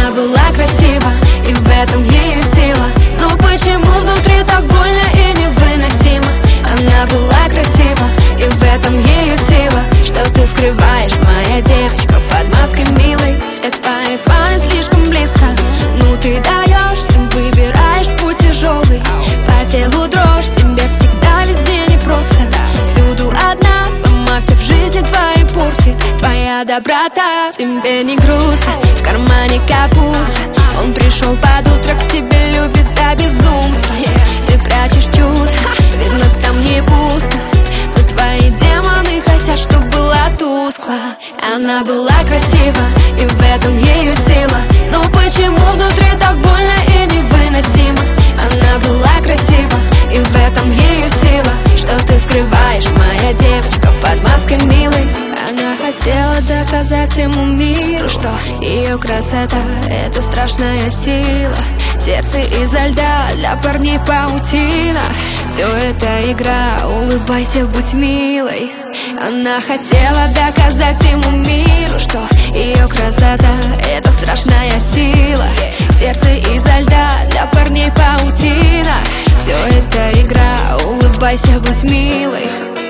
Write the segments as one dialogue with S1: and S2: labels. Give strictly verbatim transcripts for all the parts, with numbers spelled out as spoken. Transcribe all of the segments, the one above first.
S1: Она была красива, и в этом ее сила. Но почему внутри так больно и невыносимо? Она была красива, и в этом ее сила. Что ты скрываешь, моя девочка, под маской милой? Все твои фаны слишком близко. Ну ты даешь, ты выбираешь путь тяжелый. По телу дрожь, тебе всегда везде непросто. Всюду одна, сама все в жизни твоей портит. Твоя доброта, тебе не грустно, в кармане капуста. Он пришел под утро к тебе, любит до безумства. Ты прячешь чувства, видно там не пусто. Но твои демоны хотят, чтоб было тускло. Она была красива, и в этом ее сила. Но почему внутри так больно и невыносимо? Она была красива, и в этом ее сила. Что ты скрываешь, моя девочка, под маской милой? Она хотела доказать ему миру, что ее красота — это страшная сила. Сердце изо льда, для парней паутина. Все это игра, улыбайся, будь милой. Она хотела доказать ему миру, что ее красота — это страшная сила. Сердце изо льда, для парней паутина. Все это игра, улыбайся, будь милой.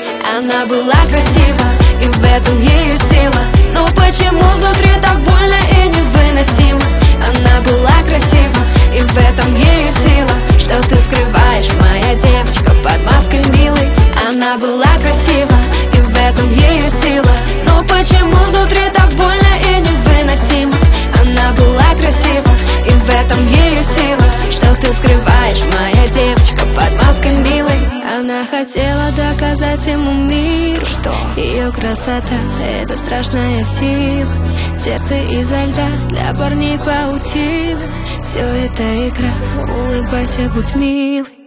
S1: Она была красива, и в этом ее сила. Но почему внутри так больно и невыносимо? Она была красива, и в этом ее сила. Что ты скрываешь, моя девочка, под маской милой? Она была красива, и в этом ее сила. Но почему внутри так больно и невыносимо? Она была красива, и в этом ее сила. Что ты скрываешь, моя девочка, под маской милой? Она хотела доказать ему миру, что ее красота — это страшная сила. Сердце изо льда, для парней паутина. Все это игра, улыбайся, будь милой.